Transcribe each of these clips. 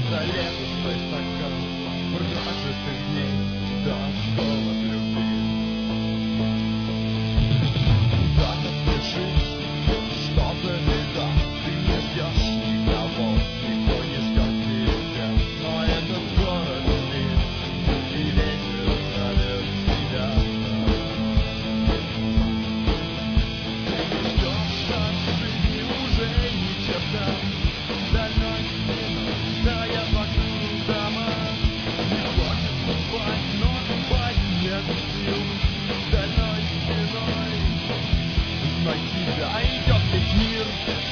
пистолет и свой стакан прожитых дней до осколок любви. Куда-то спешишь, что-то беда, ты не ждешь никого, никто не ждет тебя, но этот город спит, и ветер зовет тебя. Ты не ждешь от жизни уже ни черта, стальной стеной стоят вокруг дома. Не хочется спать, но спать нет сил, стальной стеной на тебя идет весь мир.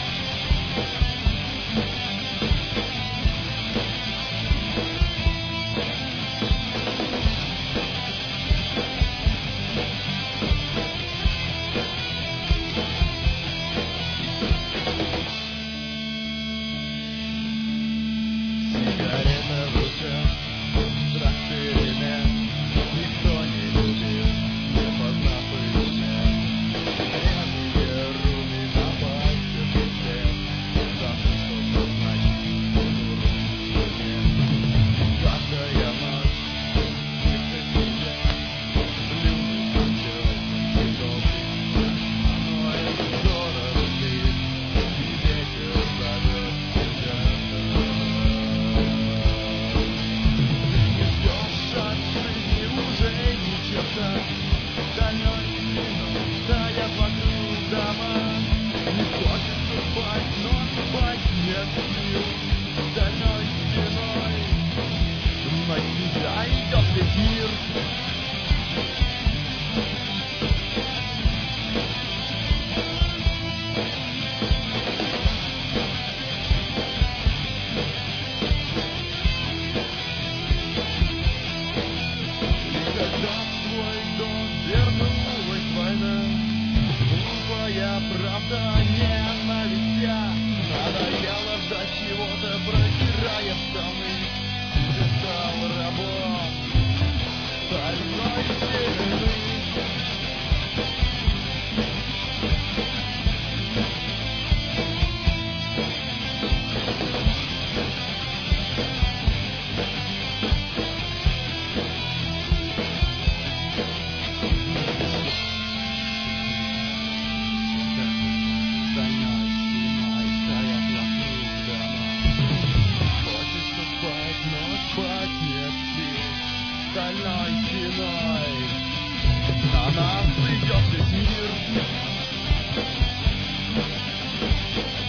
Сигарета в руках, страх перемен, никто не любит, не познав измен. Грязные руны на пальцах и след, завтра что-то значит, буду русский нет. Каждая ночь снится тебе, блюдо танцует, и добрый, но этот город спит, и ветер зовет тебя. Ты не ждешь от жизни уже ни черта, стальной стеной стоят вокруг дома. Не хочется спать, но спать нет сил, стальной стеной на тебя идет весь мир. И когда в твой дом вернулась война, глупая правда ненавистя, надоело ждать чего-то, продирая штаны. Ты стал рабом стальной стены. Стальной стеной стоят вокруг дома. Хочется спать, но спать нет сил, стальной стеной на нас идет весь мир.